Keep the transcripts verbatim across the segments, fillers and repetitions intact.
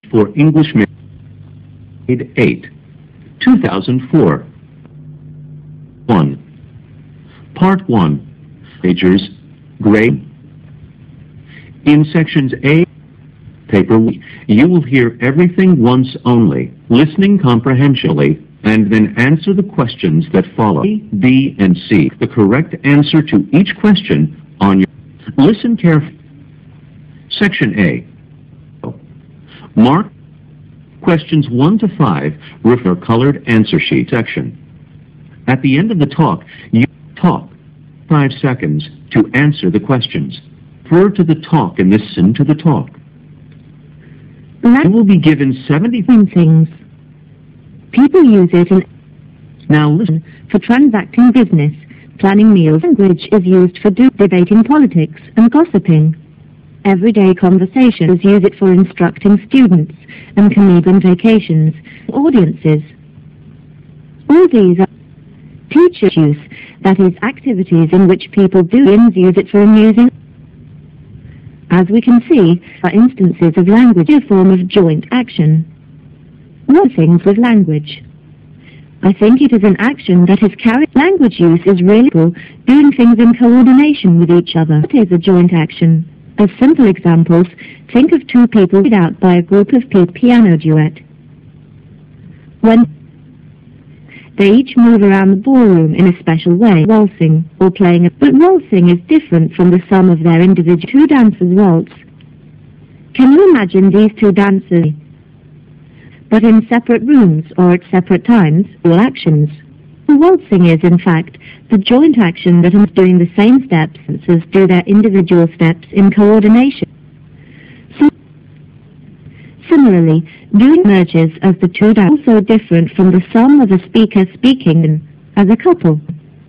for English Grade eight, two thousand four. one. Part one. Majors, grade. In sections A, paper, you will hear everything once only, listening comprehensionally, and then answer the questions that follow. A, B, and C. The correct answer to each question on your... Listen carefully. Section A. Mark questions one to five with your colored answer sheet section. At the end of the talk, you talk five seconds to answer the questions. Refer to the talk and listen to the talk. You will be given seventy things. People use it in now listen for transacting business, planning meals. Language is used for debating politics and gossiping. Everyday conversations use it for instructing students and can even vacations, audiences. All these are teacher use, that is, activities in which people do use it for amusing. As we can see, are instances of language a form of joint action. What things with language? I think it is an action that is carried. Language use is really cool, doing things in coordination with each other. It is a joint action. As simple examples, think of two people read out by a group of people piano duet. When they each move around the ballroom in a special way, waltzing or playing a... But waltzing is different from the sum of their individual... Two dancers waltz. Can you imagine these two dancers, but in separate rooms or at separate times, or actions? The waltzing is, in fact, the joint action that is doing the same steps as do their individual steps in coordination. So, similarly, doing merges as the two are also different from the sum of a speaker speaking as a couple.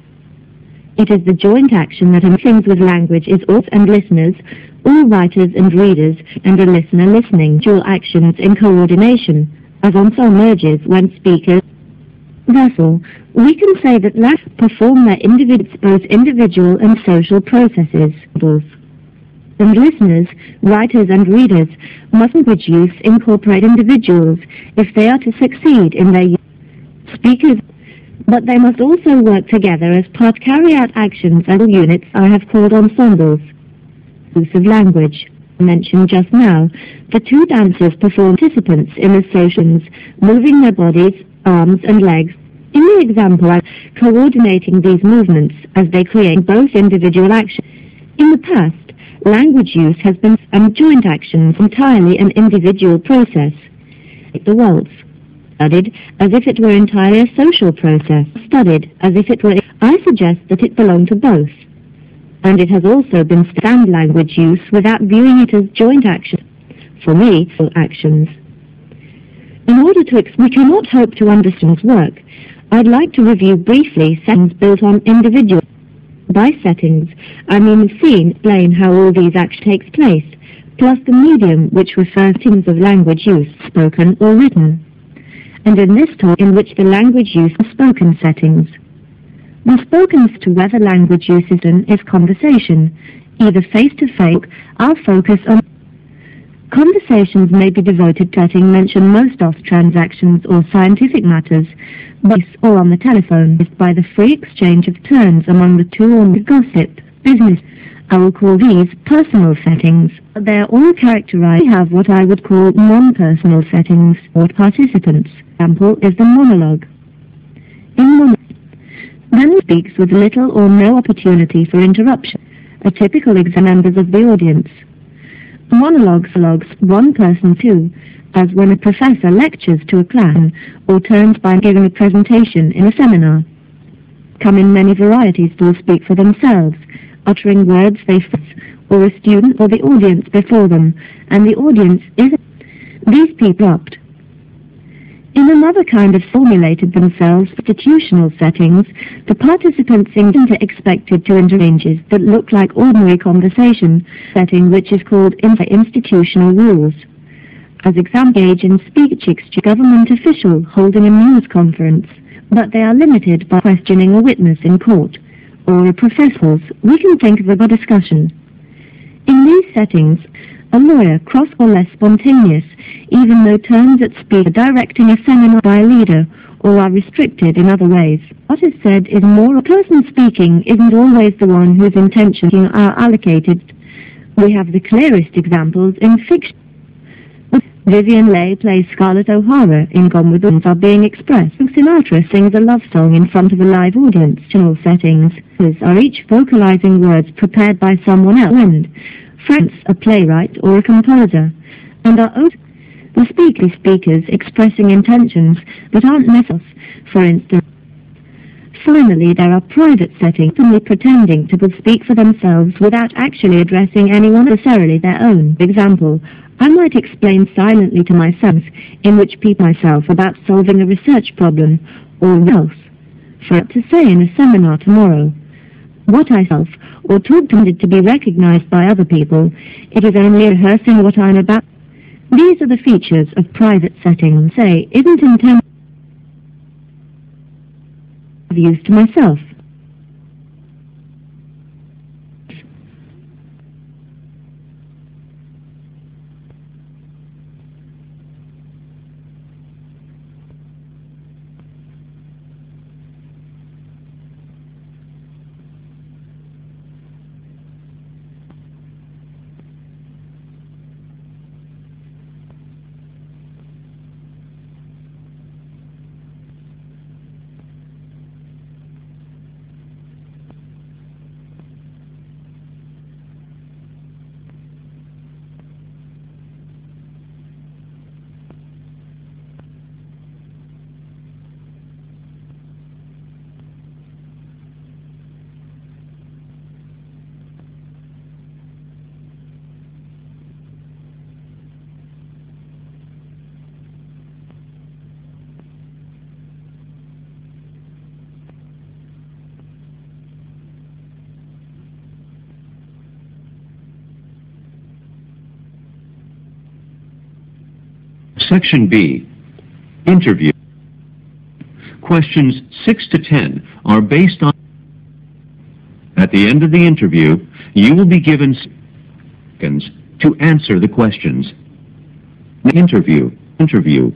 It is the joint action that in things with language is all and listeners, all writers and readers, and a listener listening. Dual actions in coordination, as ensemble merges when speakers. Therefore, we can say that language perform their individual, both individual and social processes. And listeners, writers and readers must language use incorporate individuals if they are to succeed in their use. Speakers, but they must also work together as part carry out actions and units I have called ensembles. Use of language. Mentioned just now, the two dancers perform participants in associations, moving their bodies, arms and legs. In the example, I'm coordinating these movements as they create both individual actions. In the past, language use has been and joint actions entirely an individual process. The waltz, studied as if it were entirely a social process, studied as if it were. I suggest that it belonged to both. And it has also been stand language use without viewing it as joint action. For me, actions. In order to explain, we cannot hope to understand work. I'd like to review briefly settings built on individual. By settings, I mean the scene, explain how all these actions takes place, plus the medium which refers to things of language use, spoken or written. And in this talk, in which the language use are spoken settings. The spoken as to whether language use is done is conversation, either face-to-face. I'll focus on conversations may be devoted to setting mention most of transactions or scientific matters, voice or on the telephone, by the free exchange of turns among the two or more gossip, business. I will call these personal settings. They are all characterized. We have what I would call non-personal settings or participants. Example is the monologue. In monologue, then speaks with little or no opportunity for interruption. A typical example members of the audience. Monologues logs one person two, as when a professor lectures to a class or turns by giving a presentation in a seminar. Come in many varieties will speak for themselves, uttering words they face, or a student or the audience before them, and the audience is. These people opt. In another kind of formulated themselves institutional settings, the participants seem expected to interchanges that look like ordinary conversation, setting which is called institutional rules. As example, engage in speech exchange, government official holding a news conference, but they are limited by questioning a witness in court, or a professor. We can think of a discussion. In these settings, A lawyer, cross or less spontaneous, even though terms at speech are directing a seminar by a leader or are restricted in other ways. What is said is more. A person speaking isn't always the one whose intentions are allocated. We have the clearest examples in fiction. Vivian Leigh plays Scarlett O'Hara in Gone with the Wind are being expressed. Sinatra sings a love song in front of a live audience. Channel settings are each vocalizing words prepared by someone else. And France, a playwright or a composer, and our own the speaker speakers expressing intentions that aren't necessary. For instance, finally, there are private settings, only pretending to speak for themselves without actually addressing anyone, necessarily their own. Example, I might explain silently to myself, in which people myself about solving a research problem, or else, for to say in a seminar tomorrow. What I self, or talk tended to be recognized by other people, it is only rehearsing what I'm about. These are the features of private settings. Say, isn't intended used to myself. Section B, Interview. Questions six to ten are based on... At the end of the interview, you will be given seconds to answer the questions. Interview. Interview.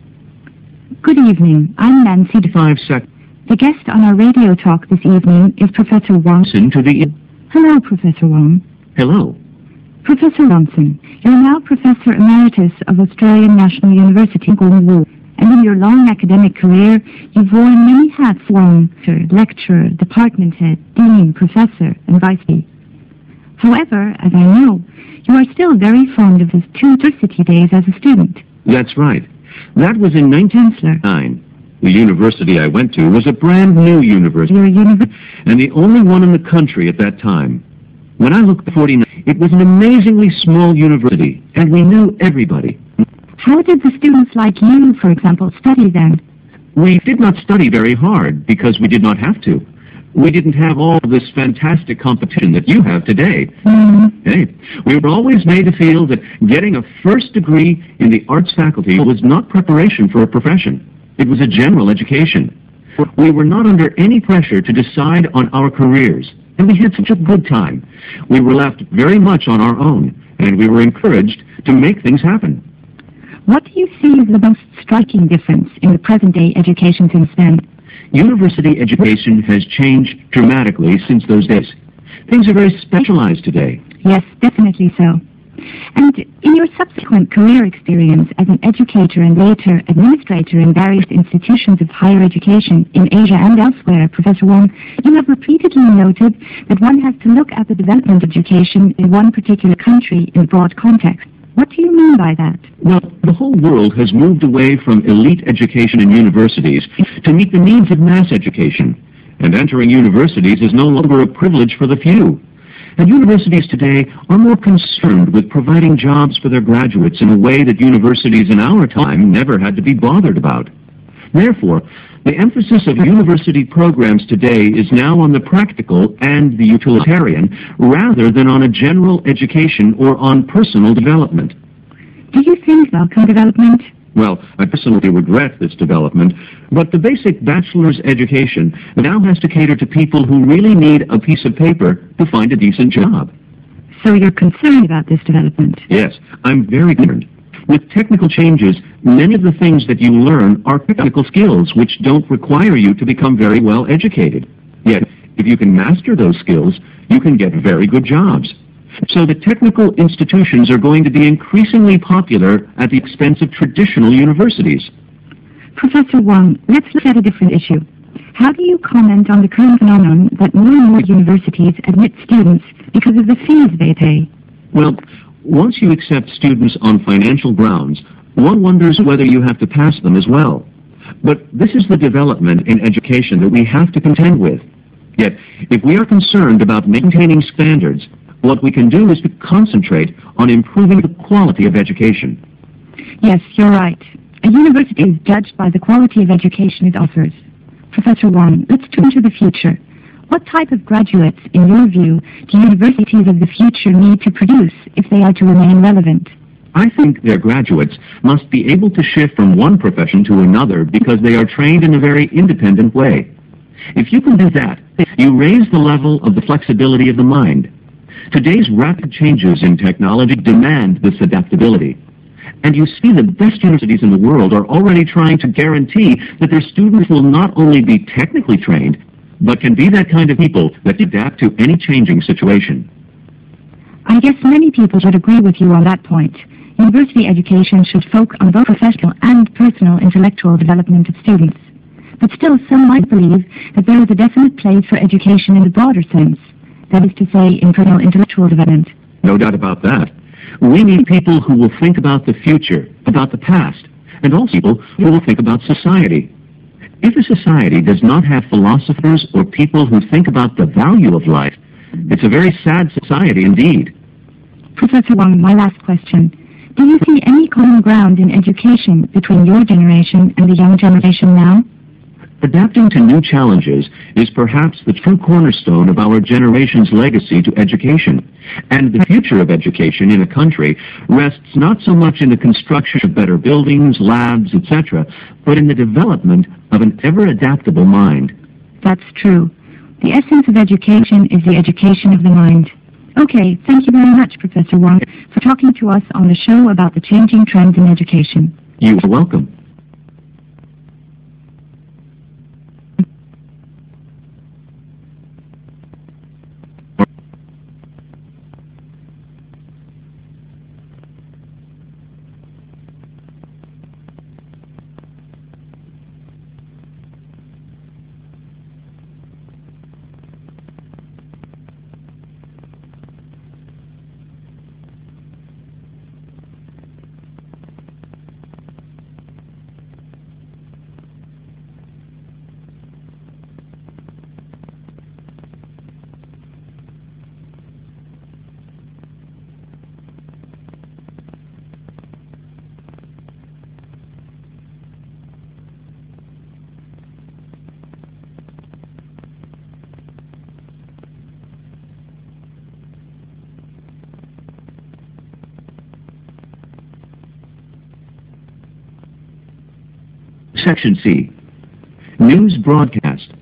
Good evening. I'm Nancy. Five seconds. The guest on our radio talk this evening is Professor Wong. Listen to the... Hello, Professor Wong. Hello. Professor Ronson, you're now Professor Emeritus of Australian National University, Gongwu, and in your long academic career, you've worn many hats: Wong, lecturer, department head, dean, professor, and vice dean. However, as I know, you are still very fond of his two university days as a student. That's right. That was in nineteen ninety-nine. The university I went to was a brand new university, Your university, and the only one in the country at that time. When I looked at forty-nine, it was an amazingly small university, and we knew everybody. how did the students like you, for example, study then? We did not study very hard because we did not have to. We didn't have all this fantastic competition that you have today. Mm. Hey, we were always made to feel that getting a first degree in the arts faculty was not preparation for a profession. It was a general education. We were not under any pressure to decide on our careers, and we had such a good time. We were left very much on our own, and we were encouraged to make things happen. What do you see as the most striking difference in the present-day education since then? University education has changed dramatically since those days. Things are very specialized today. Yes, definitely so. And in your subsequent career experience as an educator and later administrator in various institutions of higher education in Asia and elsewhere, Professor Wong, you have repeatedly noted that one has to look at the development of education in one particular country in broad context. What do you mean by that? Well, the whole world has moved away from elite education in universities to meet the needs of mass education. And entering universities is no longer a privilege for the few. And universities today are more concerned with providing jobs for their graduates in a way that universities in our time never had to be bothered about. Therefore, the emphasis of university programs today is now on the practical and the utilitarian rather than on a general education or on personal development. Do you think welcome development? Well, I personally regret this development, but the basic bachelor's education now has to cater to people who really need a piece of paper to find a decent job. So you're concerned about this development? Yes, I'm very concerned. With technical changes, many of the things that you learn are technical skills which don't require you to become very well educated. Yet, if you can master those skills, you can get very good jobs. So the technical institutions are going to be increasingly popular at the expense of traditional universities. Professor Wang, let's look at a different issue. How do you comment on the current phenomenon that more and more universities admit students because of the fees they pay? Well, once you accept students on financial grounds, one wonders whether you have to pass them as well. But this is the development in education that we have to contend with. Yet, if we are concerned about maintaining standards, what we can do is to concentrate on improving the quality of education. Yes, you're right. A university is judged by the quality of education it offers. Professor Wang, let's turn to the future. What type of graduates, in your view, do universities of the future need to produce if they are to remain relevant? I think their graduates must be able to shift from one profession to another because they are trained in a very independent way. If you can do that, you raise the level of the flexibility of the mind. Today's rapid changes in technology demand this adaptability. And you see the best universities in the world are already trying to guarantee that their students will not only be technically trained, but can be that kind of people that adapt to any changing situation. I guess many people would agree with you on that point. University education should focus on both professional and personal intellectual development of students. But still, some might believe that there is a definite place for education in the broader sense, that is to say, in personal intellectual development. No doubt about that. We need people who will think about the future, about the past, and also people who will think about society. If a society does not have philosophers or people who think about the value of life, it's a very sad society indeed. Professor Wang, my last question. Do you see any common ground in education between your generation and the young generation now? Adapting to new challenges is perhaps the true cornerstone of our generation's legacy to education. And the future of education in a country rests not so much in the construction of better buildings, labs, et cetera, but in the development of an ever-adaptable mind. That's true. The essence of education is the education of the mind. Okay, thank you very much, Professor Wang, for talking to us on the show about the changing trends in education. You are welcome. Section C. News broadcast.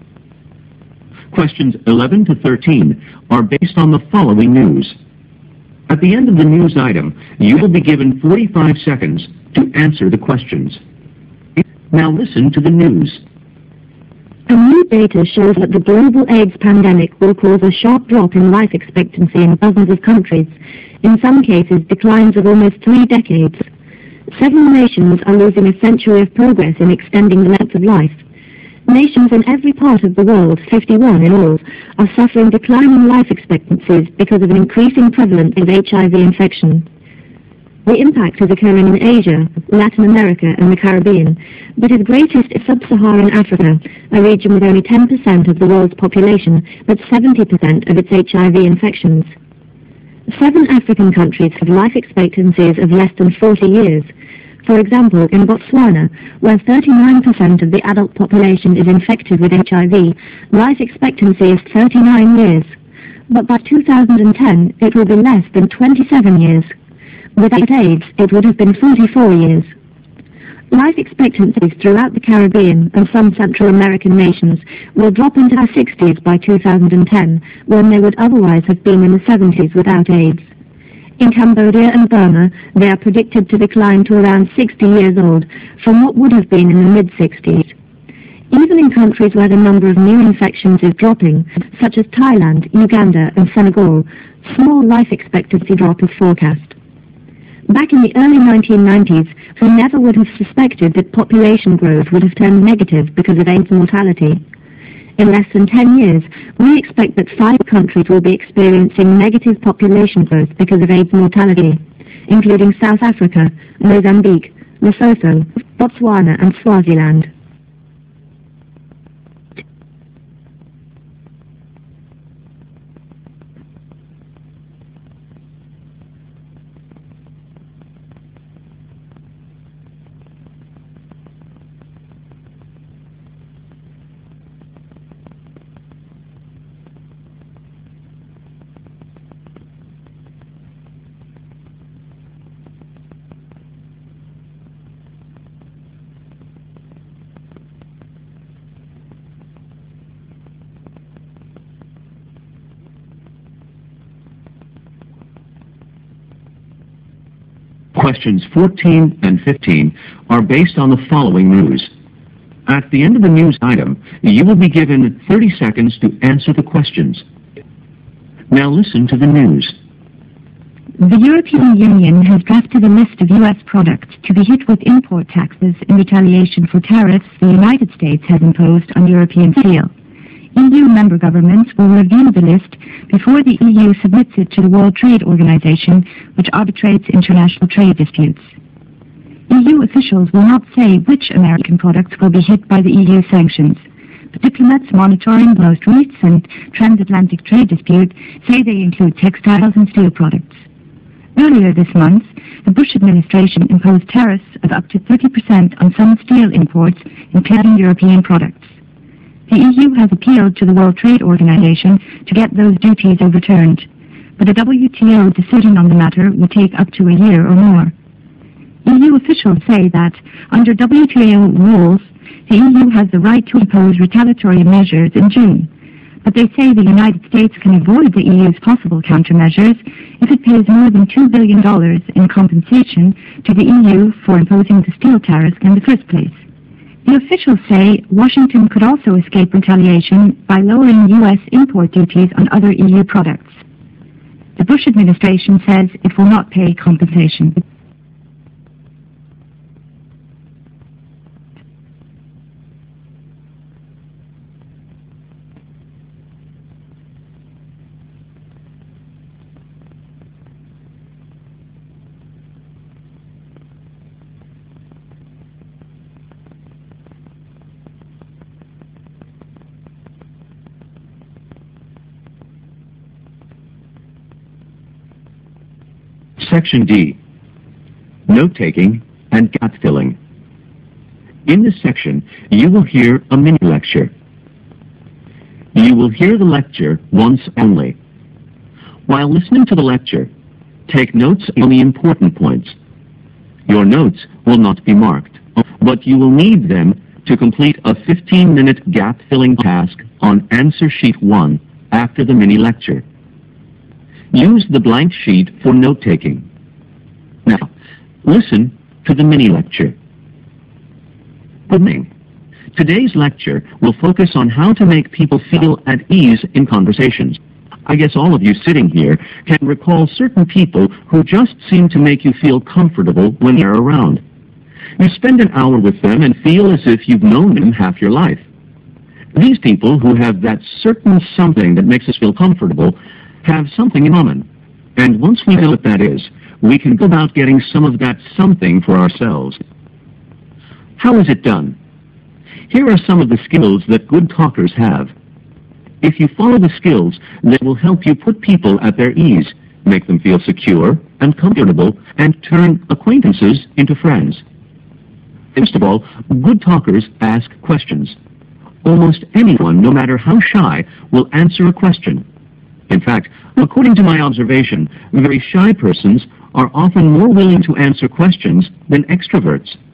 Questions eleven to thirteen are based on the following news. At the end of the news item, you will be given forty-five seconds to answer the questions. Now listen to the news. A new data shows that the global AIDS pandemic will cause a sharp drop in life expectancy in dozens of countries, in some cases declines of almost three decades. Several nations are losing a century of progress in extending the length of life. Nations in every part of the world, fifty-one in all, are suffering declining life expectancies because of an increasing prevalence of H I V infection. The impact is occurring in Asia, Latin America and the Caribbean, but is greatest in sub-Saharan Africa, a region with only ten percent of the world's population, but seventy percent of its H I V infections. Seven African countries have life expectancies of less than forty years. For example, in Botswana, where thirty-nine percent of the adult population is infected with H I V, life expectancy is thirty-nine years. But by two thousand ten, it will be less than twenty-seven years. Without AIDS, it would have been forty-four years. Life expectancies throughout the Caribbean and some Central American nations will drop into their sixties by two thousand ten, when they would otherwise have been in the seventies without AIDS. In Cambodia and Burma, they are predicted to decline to around sixty years old, from what would have been in the mid-sixties. Even in countries where the number of new infections is dropping, such as Thailand, Uganda and Senegal, small life expectancy drop is forecast. Back in the early nineteen nineties, we never would have suspected that population growth would have turned negative because of AIDS mortality. In less than ten years, we expect that five countries will be experiencing negative population growth because of AIDS mortality, including South Africa, Mozambique, Lesotho, Botswana and Swaziland. Questions fourteen and fifteen are based on the following news. At the end of the news item, you will be given thirty seconds to answer the questions. Now listen to the news. The European Union has drafted a list of U S products to be hit with import taxes in retaliation for tariffs the United States has imposed on European steel. E U member governments will review the list before the E U submits it to the World Trade Organization, which arbitrates international trade disputes. E U officials will not say which American products will be hit by the E U sanctions, but diplomats monitoring the most recent transatlantic trade dispute say they include textiles and steel products. Earlier this month, the Bush administration imposed tariffs of up to thirty percent on some steel imports, including European products. The E U has appealed to the World Trade Organization to get those duties overturned, but a W T O decision on the matter will take up to a year or more. E U officials say that, under W T O rules, the E U has the right to impose retaliatory measures in June, but they say the United States can avoid the E U's possible countermeasures if it pays more than two billion dollars in compensation to the E U for imposing the steel tariffs in the first place. The officials say Washington could also escape retaliation by lowering U S import duties on other E U products. The Bush administration says it will not pay compensation. Section D, Note-taking and Gap-filling. In this section, you will hear a mini-lecture. You will hear the lecture once only. While listening to the lecture, take notes on the important points. Your notes will not be marked, but you will need them to complete a fifteen-minute gap-filling task on Answer Sheet one after the mini-lecture. Use the blank sheet for note-taking. Now, listen to the mini-lecture. Good morning. Today's lecture will focus on how to make people feel at ease in conversations. I guess all of you sitting here can recall certain people who just seem to make you feel comfortable when they're around. You spend an hour with them and feel as if you've known them half your life. These people who have that certain something that makes us feel comfortable have something in common. And once we know what that is, we can go about getting some of that something for ourselves. How is it done? Here are some of the skills that good talkers have. If you follow the skills, they will help you put people at their ease, make them feel secure and comfortable, and turn acquaintances into friends. First of all, good talkers ask questions. Almost anyone, no matter how shy, will answer a question. In fact, according to my observation, very shy persons are often more willing to answer questions than extroverts.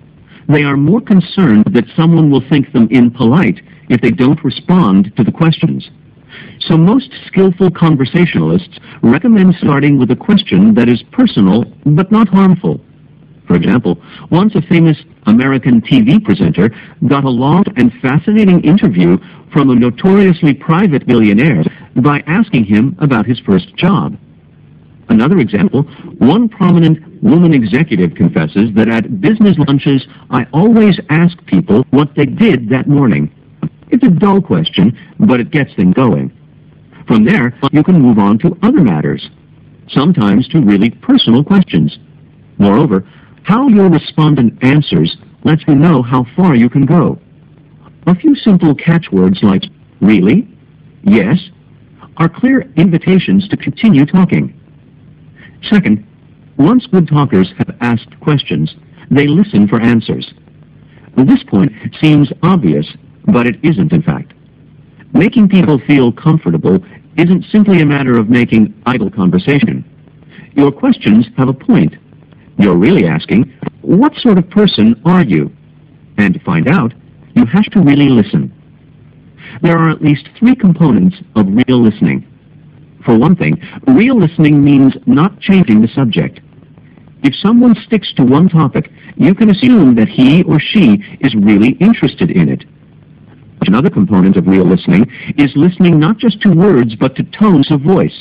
They are more concerned that someone will think them impolite if they don't respond to the questions. So most skillful conversationalists recommend starting with a question that is personal but not harmful. For example, once a famous American T V presenter got a long and fascinating interview from a notoriously private billionaire by asking him about his first job. Another example, one prominent woman executive confesses that at business lunches, I always ask people what they did that morning. It's a dull question, but it gets things going. From there, you can move on to other matters, sometimes to really personal questions. Moreover, how your respondent answers lets you know how far you can go. A few simple catchwords like really, yes, are clear invitations to continue talking. Second, once good talkers have asked questions, they listen for answers. This point seems obvious, but it isn't in fact. Making people feel comfortable isn't simply a matter of making idle conversation. Your questions have a point. You're really asking, what sort of person are you? And to find out, you have to really listen. There are at least three components of real listening. For one thing, real listening means not changing the subject. If someone sticks to one topic, you can assume that he or she is really interested in it. Another component of real listening is listening not just to words but to tones of voice.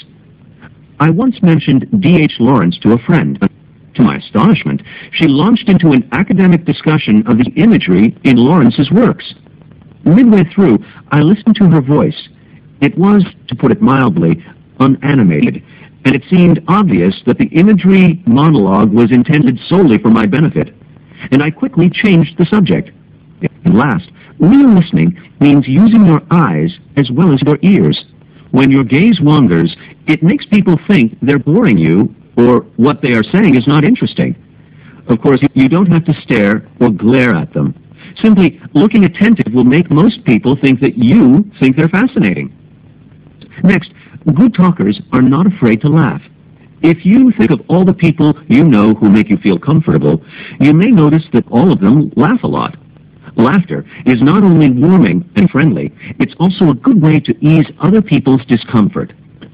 I once mentioned D H Lawrence to a friend. To my astonishment, she launched into an academic discussion of the imagery in Lawrence's works. Midway through, I listened to her voice. It was, to put it mildly, unanimated, and it seemed obvious that the imagery monologue was intended solely for my benefit, and I quickly changed the subject. And last, real listening means using your eyes as well as your ears. When your gaze wanders, it makes people think they're boring you or what they are saying is not interesting. Of course, you don't have to stare or glare at them. Simply looking attentive will make most people think that you think they're fascinating. Next, good talkers are not afraid to laugh. If you think of all the people you know who make you feel comfortable, you may notice that all of them laugh a lot. Laughter is not only warming and friendly, it's also a good way to ease other people's discomfort.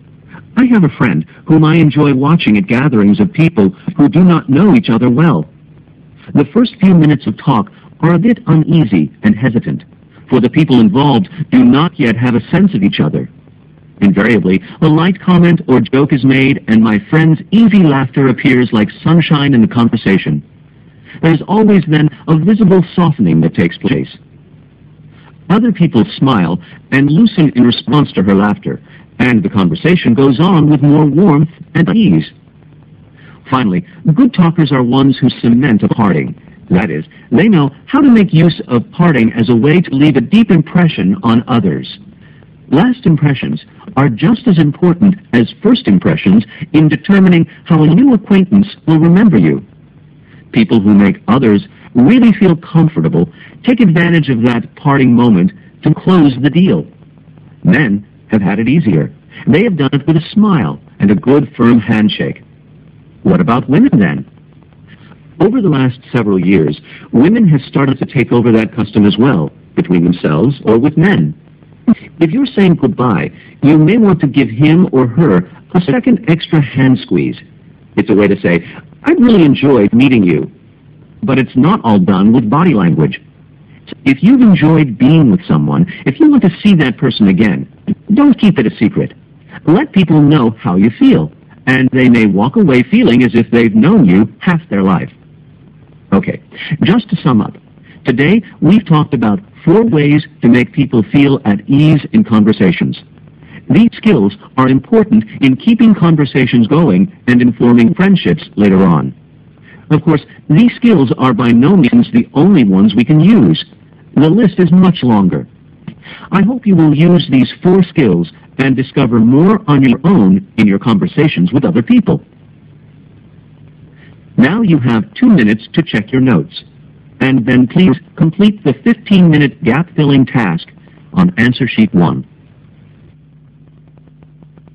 I have a friend whom I enjoy watching at gatherings of people who do not know each other well. The first few minutes of talk are a bit uneasy and hesitant, for the people involved do not yet have a sense of each other. Invariably, a light comment or joke is made, and my friend's easy laughter appears like sunshine in the conversation. There's always then a visible softening that takes place. Other people smile and loosen in response to her laughter, and the conversation goes on with more warmth and ease. Finally, good talkers are ones who cement a parting. That is, they know how to make use of parting as a way to leave a deep impression on others. Last impressions are just as important as first impressions in determining how a new acquaintance will remember you. People who make others really feel comfortable take advantage of that parting moment to close the deal. Men have had it easier. They have done it with a smile and a good firm handshake. What about women then? Over the last several years, women have started to take over that custom as well, between themselves or with men. If you're saying goodbye, you may want to give him or her a second extra hand squeeze. It's a way to say, I've really enjoyed meeting you. But it's not all done with body language. If you've enjoyed being with someone, if you want to see that person again, don't keep it a secret. Let people know how you feel, and they may walk away feeling as if they've known you half their life. Okay, just to sum up, today we've talked about four ways to make people feel at ease in conversations. These skills are important in keeping conversations going and informing friendships later on. Of course, these skills are by no means the only ones we can use. The list is much longer. I hope you will use these four skills and discover more on your own in your conversations with other people. Now you have two minutes to check your notes, and then please complete the fifteen minute gap-filling task on answer sheet one.